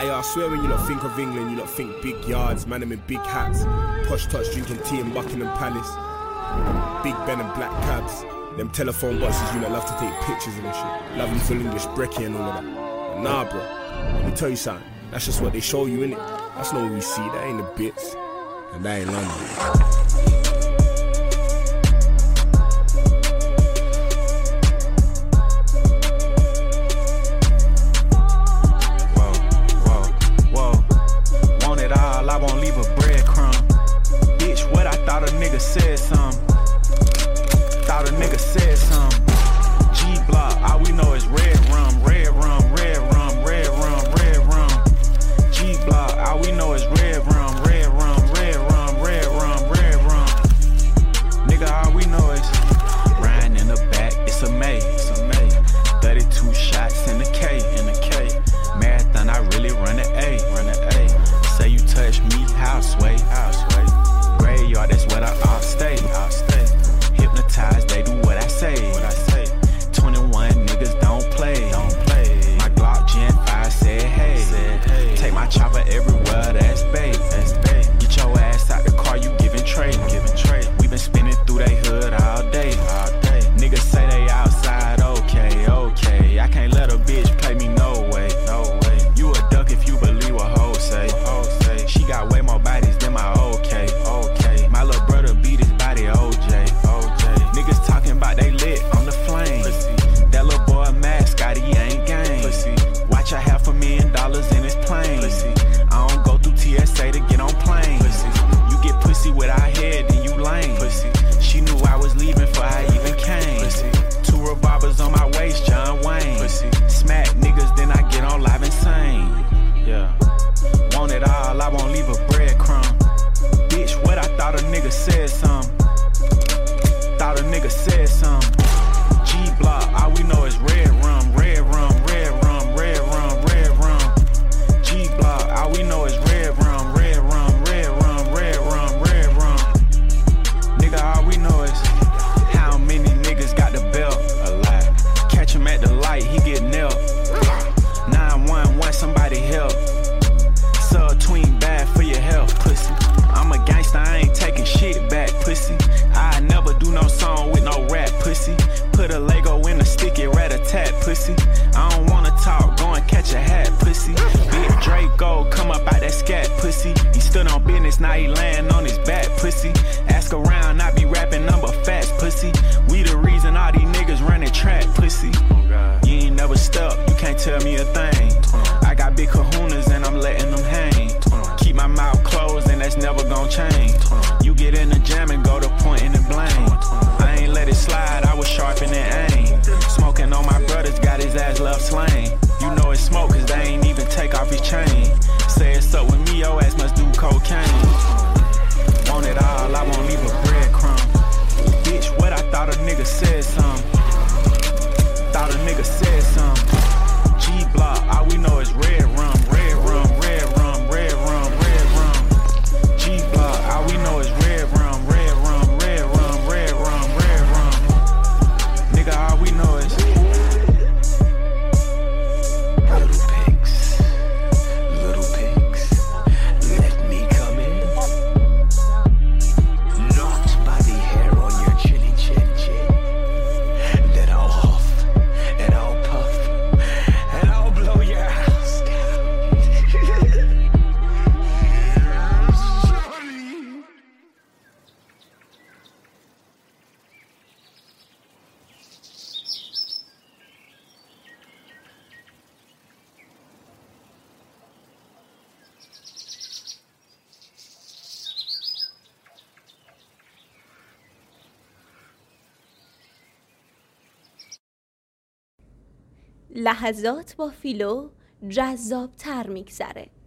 I swear when you lot think of England, you lot think big yards, man them in big hats, posh touch drinking tea in Buckingham Palace, Big Ben and black cabs, them telephone boxes you lot love to take pictures and shit, lovely full English brekkie and all of that. But nah bro, let me tell you something, that's just what they show you innit. That's not what we see, that ain't the bits, and that ain't London. I won't leave a breadcrumb. Bitch, what I thought a nigga said some. Thought a nigga said some. G-Block, all we know is red rum, red rum, red rum, red rum, red rum. G-Block, all we know is red rum, red rum, red rum, red rum, red rum. Nigga, all we know is riding in the back, it's a May, it's a May. 32 shots in the K, in the K. Marathon, I really run the A, run the A. Say you touch me, I'll sway. Graveyard, that's what I'll stay. Hypnotized, they do what I say. 21 niggas don't play. My Glock Gen 5 said hey. Take my chopper everywhere, that's bait. Get your ass out the car, you giving trade. We been spinning through they hood all day. Niggas say they outside, okay. I can't let a bitch play me, no way. You a duck if you believe what hoes say. She got way more bodies than my okay. My little brother beat his body, OJ. Niggas talking about they lit on the flame. That little boy mad, Scotty ain't game. Watch $500,000 in his plane. I don't go through TSA to get on planes. You get pussy without head, then you lame. She knew I was leaving before I even came. 2 revolvers on my waist, John Wayne. Smack niggas, then I get on live insane. Yeah. Want it all, I won't leave a breadcrumb. Bitch, what I thought a nigga said some. Thought a nigga said some. G-Block, all we know is red rum, red rum, red rum, red rum, red rum. G-Block, all we know is red rum, red rum, red rum, red rum, red rum. Nigga, all we know is how many niggas got the belt. A lot. Catch him at the light, he get nailed. 911, somebody help. Tween bad for your health, pussy. I'm a gangster, I ain't taking shit back, pussy. I never do no song with no rap, pussy. Put a Lego in a sticky rat-a-tat, pussy. I don't wanna talk, go and catch a hat, pussy. Big Draco, come up out that scat, pussy. He stood on business, now he laying on his back, pussy. Ask around, I be rapping number facts, pussy. We the reason all these niggas running track, pussy. You ain't never stuck, you can't tell me a thing. I got big kahunas and I'm letting them hang. Keep my mouth closed and that's never gon' change. You get in the jam and go to pointing and blame. I ain't let it slide, I was sharpening aim. Smoking on my brothers, got his ass left slain. You know it's smoke cause they ain't even take off his chain. Say it's up with me, your ass must do cocaine. Want it all, I won't leave a breadcrumb. Bitch, what I thought a nigga said some. Thought a nigga said some. G-Block, all we know is red rum, red rum, red rum, red rum, red rum. G-Block, all we know is red rum, red rum, red rum, red rum, red rum. Nigga, all we know is little pigs, let me come in. Not by the hair on your chinny chin chin. Then I'll huff and I'll puff and I'll blow your house down. لحظات با فیلو جذاب‌تر میگذره.